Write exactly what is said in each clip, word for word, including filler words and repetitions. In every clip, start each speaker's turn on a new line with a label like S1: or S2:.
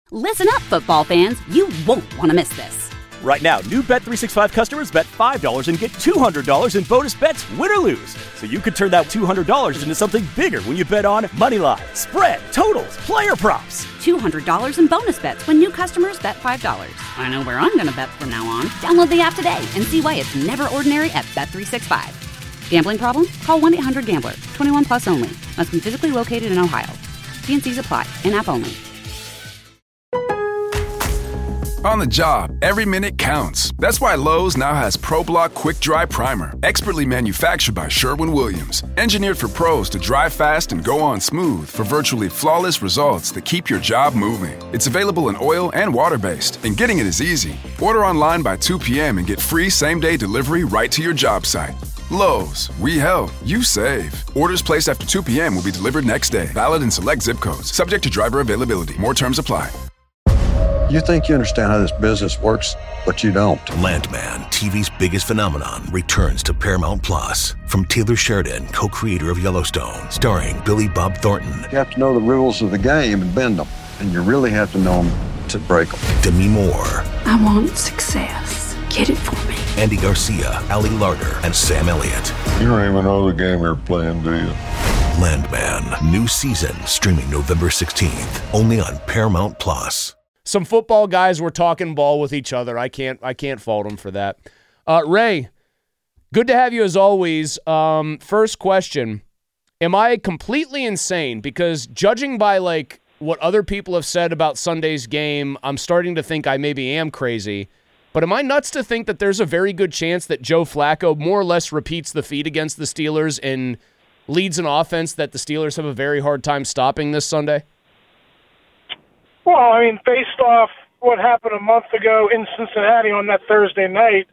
S1: Listen up, football fans. You won't want to miss this.
S2: Right now, new Bet three sixty-five customers bet five dollars and get two hundred dollars in bonus bets, win or lose. So you could turn that two hundred dollars into something bigger when you bet on moneyline, spread, totals, player props.
S1: two hundred dollars in bonus bets when new customers bet five dollars. I know where I'm going to bet from now on. Download the app today and see why it's never ordinary at Bet three sixty-five. Gambling problem? Call one eight hundred gambler. twenty-one plus only. Must be physically located in Ohio. T and C's apply. In-app only.
S3: On the job, every minute counts. That's why Lowe's now has ProBlock Quick Dry Primer, expertly manufactured by Sherwin-Williams. Engineered for pros to dry fast and go on smooth for virtually flawless results that keep your job moving. It's available in oil and water-based, and getting it is easy. Order online by two p.m. and get free same-day delivery right to your job site. Lowe's, we help, you save. Orders placed after two p.m. will be delivered next day. Valid in select zip codes. Subject to driver availability. More terms apply.
S4: You think you understand how this business works, but you don't.
S5: Landman, T V's biggest phenomenon, returns to Paramount Plus. From Taylor Sheridan, co-creator of Yellowstone, starring Billy Bob Thornton.
S4: You have to know the rules of the game and bend them, and you really have to know them to break them.
S5: Demi Moore.
S6: I want success. Get it for me.
S5: Andy Garcia, Ali Larter, and Sam Elliott.
S7: You don't even know the game you're playing, do you?
S5: Landman, new season, streaming November sixteenth, only on Paramount Plus.
S8: Some football guys were talking ball with each other. I can't I can't fault them for that. Uh, Ray, good to have you as always. Um, first question, am I completely insane? Because judging by like what other people have said about Sunday's game, I'm starting to think I maybe am crazy. But am I nuts to think that there's a very good chance that Joe Flacco more or less repeats the feat against the Steelers and leads an offense that the Steelers have a very hard time stopping this Sunday?
S9: Well, I mean, based off what happened a month ago in Cincinnati on that Thursday night,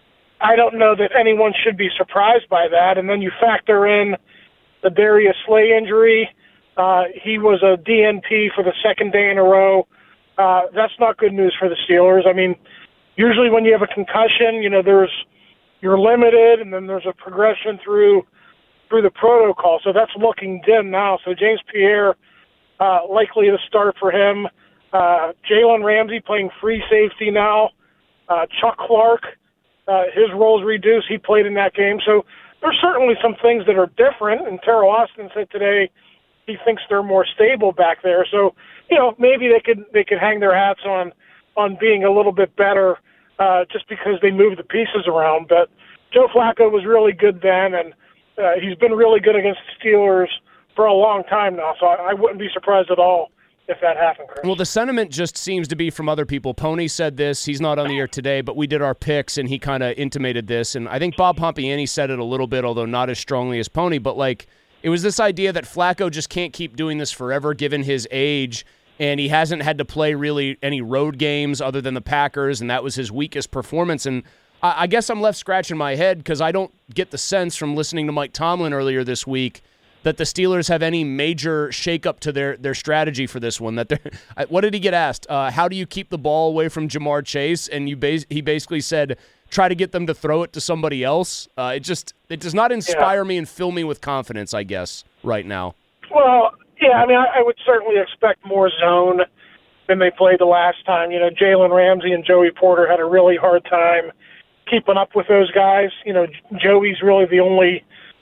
S9: I don't know that anyone should be surprised by that. And then you factor in the Darius Slay injury. Uh, he was a D N P for the second day in a row. Uh, that's not good news for the Steelers. I mean, usually when you have a concussion, you know, there's you're limited, and then there's a progression through through the protocol. So that's looking dim now. So James Pierre uh, likely to start for him. Uh, Jalen Ramsey playing free safety now. Uh, Chuck Clark, uh, his role's reduced. He played in that game. So there's certainly some things that are different. And Terrell Austin said today he thinks they're more stable back there. So, you know, maybe they could they could hang their hats on on being a little bit better uh, just because they moved the pieces around. But Joe Flacco was really good then, and uh, he's been really good against the Steelers for a long time now. So I, I wouldn't be surprised at all if that happened, Chris.
S8: Well, the sentiment just seems to be from other people. Pony said this. He's not on the air today, but we did our picks, and he kind of intimated this. And I think Bob Pompiani said it a little bit, although not as strongly as Pony. But, like, it was this idea that Flacco just can't keep doing this forever given his age, and he hasn't had to play really any road games other than the Packers, and that was his weakest performance. And I, I guess I'm left scratching my head because I don't get the sense from listening to Mike Tomlin earlier this week that the Steelers have any major shakeup to their, their strategy for this one. That they're, what did he get asked? Uh, how do you keep the ball away from Jamar Chase? And you bas- he basically said, try to get them to throw it to somebody else. Uh, it just it does not inspire yeah. me and fill me with confidence, I guess, right now.
S9: Well, yeah, I mean, I, I would certainly expect more zone than they played the last time. You know, Jalen Ramsey and Joey Porter had a really hard time keeping up with those guys. You know, Joey's really the only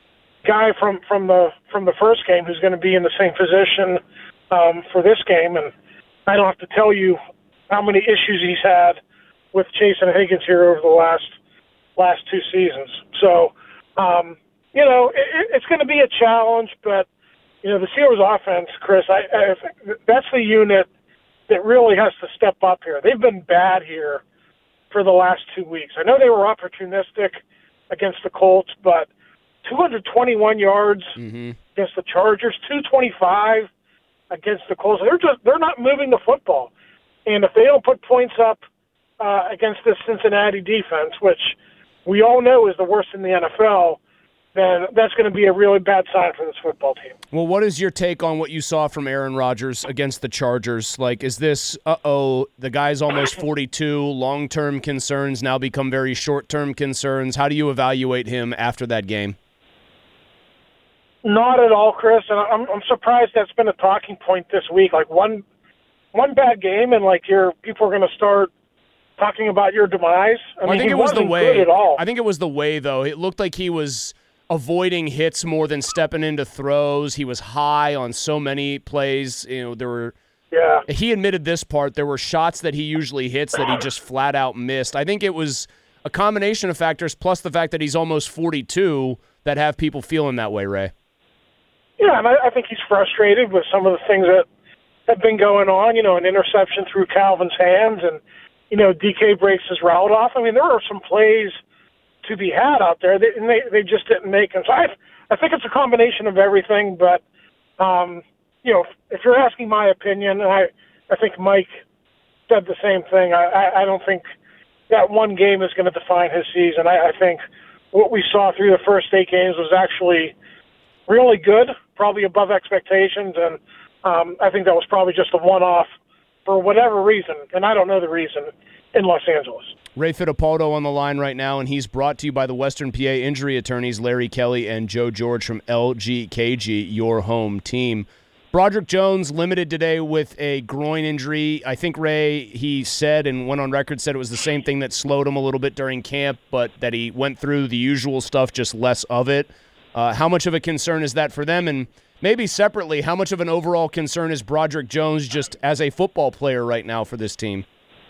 S9: guy from, from the from the first game who's going to be in the same position um, for this game, and I don't have to tell you how many issues he's had with Chase and Higgins here over the last last two seasons. So, um, you know, it, it's going to be a challenge, but you know, the Steelers' offense, Chris, I, I that's the unit that really has to step up here. They've been bad here for the last two weeks. I know they were opportunistic against the Colts, but two hundred twenty-one yards mm-hmm. against the Chargers, two twenty-five against the Colts. They're just they're not moving the football, and if they don't put points up uh, against this Cincinnati defense, which we all know is the worst in the N F L, then that's going to be a really bad sign for this football team.
S8: Well, what is your take on what you saw from Aaron Rodgers against the Chargers? Like, is this, uh-oh, the guy's almost forty-two, long-term concerns now become very short-term concerns? How do you evaluate him after that game?
S9: Not at all, Chris, and I'm, I'm surprised that's been a talking point this week. Like one one bad game and like your people are going to start talking about your demise. I,
S8: well,
S9: mean,
S8: I think
S9: he
S8: it was the
S9: wasn't
S8: way.
S9: good at all.
S8: I think it was the way though. It looked like he was avoiding hits more than stepping into throws. He was high on so many plays. You know, there were.
S9: Yeah.
S8: He admitted this part. There were shots that he usually hits that he just flat out missed. I think it was a combination of factors plus the fact that he's almost forty-two that have people feeling that way, Ray.
S9: Yeah, and I, I think he's frustrated with some of the things that have been going on. You know, an interception through Calvin's hands, and you know, D K breaks his route off. I mean, there are some plays to be had out there, that, and they they just didn't make them. So I I think it's a combination of everything. But um, you know, if you're asking my opinion, and I I think Mike said the same thing. I I, I don't think that one game is going to define his season. I, I think what we saw through the first eight games was actually really good, probably above expectations, and um, I think that was probably just a one-off for whatever reason, and I don't know the reason, in Los Angeles.
S8: Ray Fittipaldo on the line right now, and he's brought to you by the Western P A injury attorneys Larry Kelly and Joe George from L G K G, your home team. Broderick Jones limited today with a groin injury. I think, Ray, he said and went on record, said it was the same thing that slowed him a little bit during camp, but that he went through the usual stuff, just less of it. Uh, how much of a concern is that for them? And maybe separately, how much of an overall concern is Broderick Jones just as a football player right now for this team?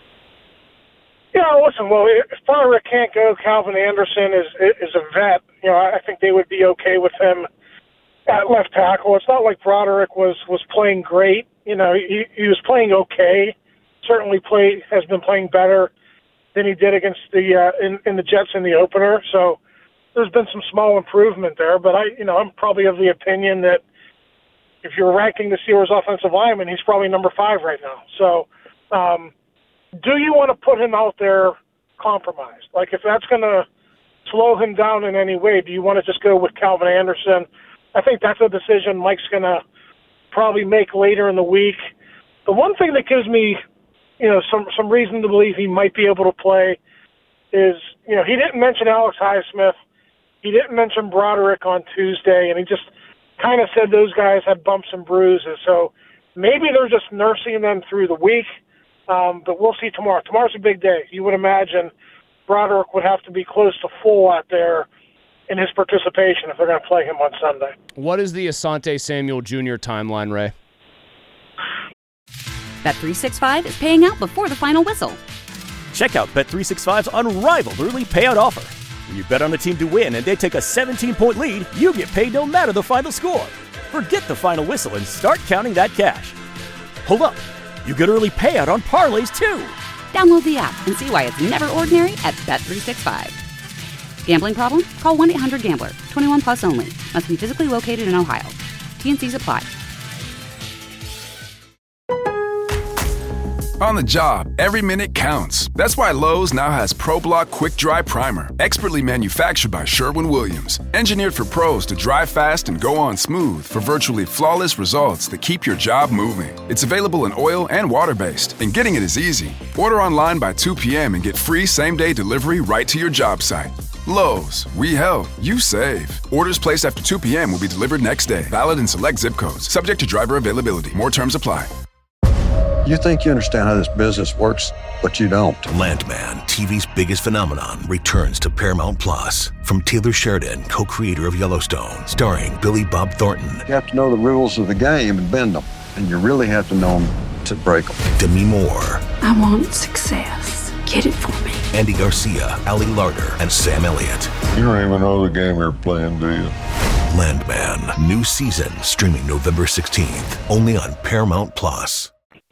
S9: Yeah, listen, well, if Broderick can't go, Calvin Anderson is is a vet. You know, I think they would be okay with him at left tackle. It's not like Broderick was, was playing great. You know, he, he was playing okay. Certainly play, has been playing better than he did against the uh, in, in the Jets in the opener. So there's been some small improvement there. But I, you know, I'm probably of the opinion that if you're ranking the Steelers offensive lineman, he's probably number five right now. So um, do you want to put him out there compromised? Like if that's going to slow him down in any way, do you want to just go with Calvin Anderson? I think that's a decision Mike's going to probably make later in the week. The one thing that gives me, you know, some some reason to believe he might be able to play is, you know, he didn't mention Alex Highsmith. He didn't mention Broderick on Tuesday, and he just kind of said those guys had bumps and bruises. So maybe they're just nursing them through the week, um, but we'll see tomorrow. Tomorrow's a big day. You would imagine Broderick would have to be close to full out there in his participation if they're going to play him on Sunday.
S8: What is the Asante Samuel Junior timeline, Ray?
S1: Bet three sixty-five is paying out before the final whistle.
S2: Check out Bet three sixty-five's unrivaled early payout offer. When you bet on a team to win and they take a seventeen-point lead, you get paid no matter the final score. Forget the final whistle and start counting that cash. Hold up. You get early payout on parlays, too.
S1: Download the app and see why it's never ordinary at Bet three sixty-five. Gambling problem? Call one eight hundred gambler. twenty-one plus only. Must be physically located in Ohio. T and C's apply.
S3: On the job, every minute counts. That's why Lowe's now has ProBlock Quick Dry Primer, expertly manufactured by Sherwin-Williams. Engineered for pros to dry fast and go on smooth for virtually flawless results that keep your job moving. It's available in oil and water-based, and getting it is easy. Order online by two p.m. and get free same-day delivery right to your job site. Lowe's, we help, you save. Orders placed after two p.m. will be delivered next day. Valid in select zip codes. Subject to driver availability. More terms apply.
S4: You think you understand how this business works, but you don't.
S5: Landman, T V's biggest phenomenon, returns to Paramount Plus. From Taylor Sheridan, co-creator of Yellowstone, starring Billy Bob Thornton.
S4: You have to know the rules of the game and bend them, and you really have to know them to break them.
S5: Demi Moore.
S6: I want success. Get it for me.
S5: Andy Garcia, Ali Larter, and Sam Elliott.
S7: You don't even know the game you're playing, do you?
S5: Landman, new season, streaming November sixteenth, only on Paramount Plus.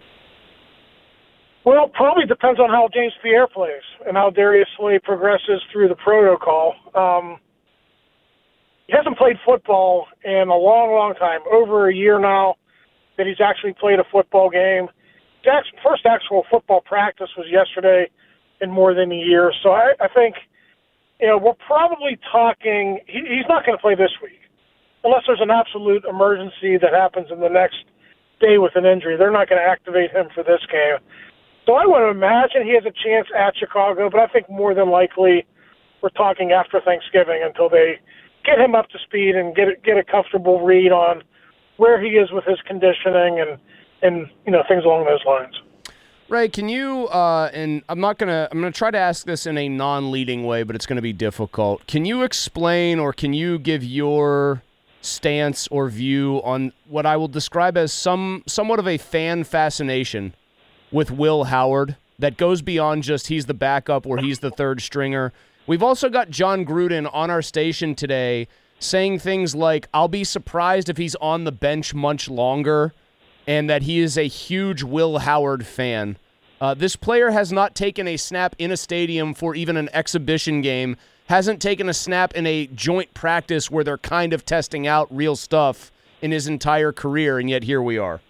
S9: Well, probably depends on how James Pierre plays and how Darius Slay progresses through the protocol. Um, he hasn't played football in a long, long time, over a year now that he's actually played a football game. Jack's first actual football practice was yesterday in more than a year. So I, I think, you know, we're probably talking, he, he's not going to play this week unless there's an absolute emergency that happens in the next day with an injury. They're not going to activate him for this game. So I would imagine he has a chance at Chicago, but I think more than likely we're talking after Thanksgiving until they get him up to speed and get a, get a comfortable read on where he is with his conditioning and and you know things along those lines.
S8: Ray, can you, uh, and I'm not going to, I'm going to try to ask this in a non-leading way, but it's going to be difficult. Can you explain or can you give your stance or view on what I will describe as some somewhat of a fan fascination with Will Howard that goes beyond just he's the backup or he's the third stringer? We've also got John Gruden on our station today saying things like, I'll be surprised if he's on the bench much longer, and that he is a huge Will Howard fan. Uh, this player has not taken a snap in a stadium for even an exhibition game, hasn't taken a snap in a joint practice where they're kind of testing out real stuff in his entire career, and yet here we are.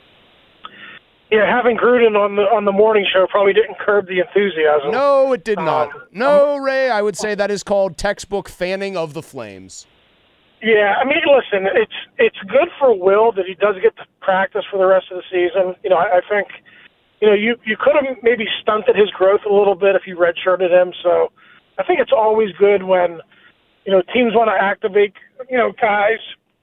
S9: Yeah, having Gruden on the on the morning show probably didn't curb the enthusiasm.
S8: No, it did not.
S9: Um,
S8: no, Ray, I would say that is called textbook fanning of the Flames.
S9: Yeah, I mean, listen, it's it's good for Will that he does get to practice for the rest of the season. You know, I, I think, you know, you, you could have maybe stunted his growth a little bit if you redshirted him. So I think it's always good when, you know, teams want to activate, you know, guys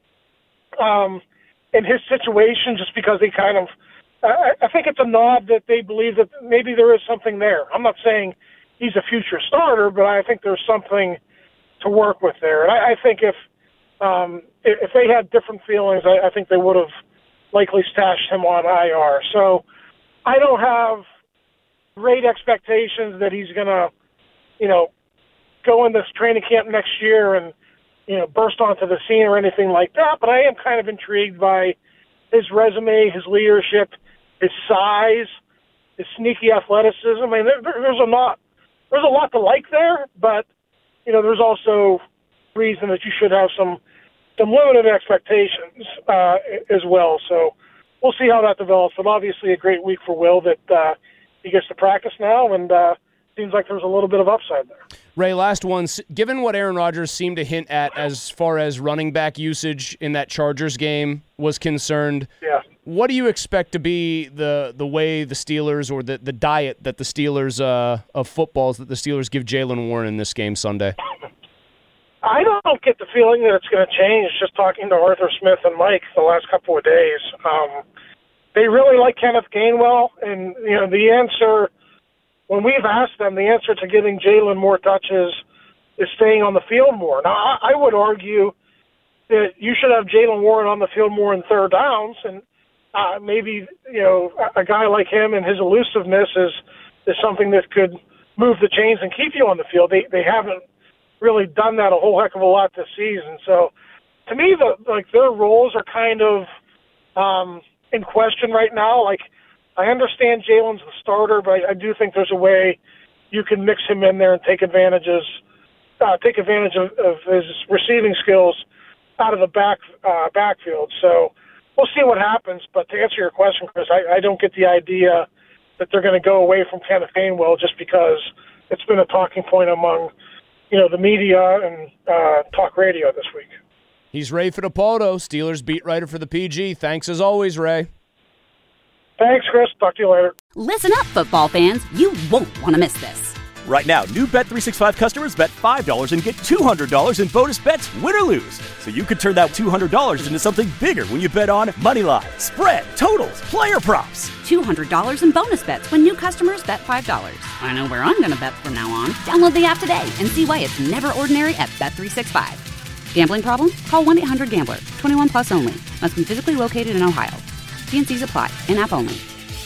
S9: um, in his situation just because they kind of I, – I think it's a nod that they believe that maybe there is something there. I'm not saying he's a future starter, but I think there's something to work with there. And I, I think if – Um, if they had different feelings, I, I think they would have likely stashed him on I R. So I don't have great expectations that he's going to, you know, go in this training camp next year and, you know, burst onto the scene or anything like that. But I am kind of intrigued by his resume, his leadership, his size, his sneaky athleticism. I mean, there, there's a lot, there's a lot to like there, but, you know, there's also reason that you should have some some limited expectations uh, as well. So we'll see how that develops. But obviously a great week for Will that uh, he gets to practice now, and uh, seems like there's a little bit of upside there.
S8: Ray, last one. Given what Aaron Rodgers seemed to hint at as far as running back usage in that Chargers game was concerned,
S9: yeah.
S8: What do you expect to be the the way the Steelers or the, the diet that the Steelers uh, of footballs that the Steelers give Jaylen Warren in this game Sunday?
S9: I don't get the feeling that it's going to change just talking to Arthur Smith and Mike the last couple of days. Um, they really like Kenneth Gainwell, and, you know, the answer, when we've asked them, the answer to giving Jaylen more touches is staying on the field more. Now, I, I would argue that you should have Jaylen Warren on the field more in third downs, and uh, maybe, you know, a, a guy like him and his elusiveness is, is something that could move the chains and keep you on the field. They, they haven't really done that a whole heck of a lot this season. So to me, the like their roles are kind of um, in question right now. Like, I understand Jaylen's the starter, but I, I do think there's a way you can mix him in there and take advantages, uh, take advantage of, of his receiving skills out of the back uh, backfield. So we'll see what happens. But to answer your question, Chris, I, I don't get the idea that they're going to go away from Kenneth Gainwell just because it's been a talking point among, you know, the media and uh, talk radio this week.
S8: He's Ray Fittipaldo, Steelers beat writer for the P G. Thanks as always, Ray.
S9: Thanks, Chris. Talk to you later.
S1: Listen up, football fans. You won't want to miss this.
S2: Right now, new Bet three sixty-five customers bet five dollars and get two hundred dollars in bonus bets, win or lose. So you could turn that two hundred dollars into something bigger when you bet on money line, spread, totals, player props.
S1: two hundred dollars in bonus bets when new customers bet five dollars. I know where I'm going to bet from now on. Download the app today and see why it's never ordinary at Bet three sixty-five. Gambling problem? Call one eight hundred gambler. twenty-one plus only. Must be physically located in Ohio. T and C's apply. In-app only.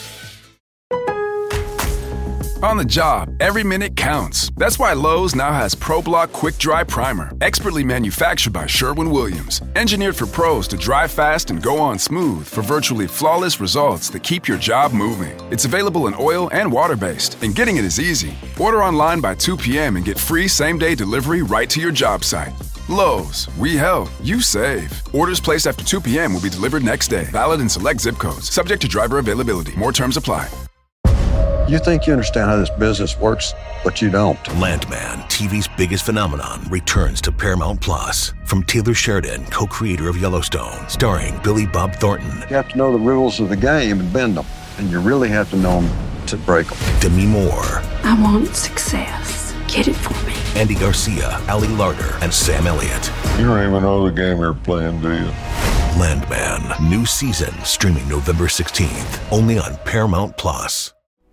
S3: On the job, every minute counts. That's why Lowe's now has ProBlock Quick Dry Primer, expertly manufactured by Sherwin-Williams. Engineered for pros to dry fast and go on smooth for virtually flawless results that keep your job moving. It's available in oil and water-based, and getting it is easy. Order online by two p.m. and get free same-day delivery right to your job site. Lowe's, we help, you save. Orders placed after two p.m. will be delivered next day. Valid in select zip codes. Subject to driver availability. More terms apply.
S4: You think you understand how this business works, but you don't.
S5: Landman, T V's biggest phenomenon, returns to Paramount Plus. From Taylor Sheridan, co-creator of Yellowstone, starring Billy Bob Thornton.
S4: You have to know the rules of the game and bend them, and you really have to know them to break them.
S5: Demi Moore.
S6: I want success. Get it for me.
S5: Andy Garcia, Ali Larter, and Sam Elliott.
S7: You don't even know the game you're playing, do you?
S5: Landman, new season streaming November sixteenth, only on Paramount Plus.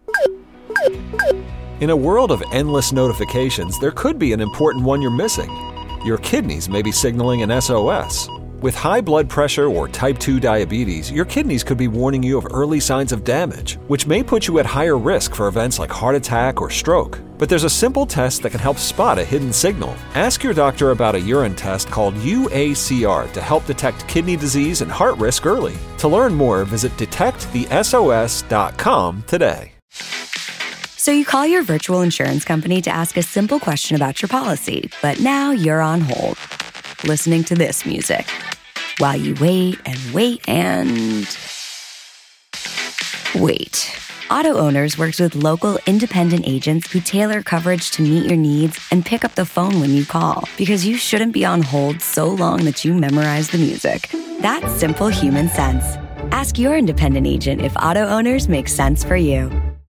S10: In a world of endless notifications, there could be an important one you're missing. Your kidneys may be signaling an S O S. With high blood pressure or type two diabetes, your kidneys could be warning you of early signs of damage, which may put you at higher risk for events like heart attack or stroke. But there's a simple test that can help spot a hidden signal. Ask your doctor about a urine test called U A C R to help detect kidney disease and heart risk early. To learn more, visit detect the S O S dot com today.
S11: So you call your virtual insurance company to ask a simple question about your policy, but now you're on hold, listening to this music, while you wait and wait and wait. Auto Owners works with local independent agents who tailor coverage to meet your needs and pick up the phone when you call, because you shouldn't be on hold so long that you memorize the music. That's simple human sense. Ask your independent agent if Auto Owners makes sense for you.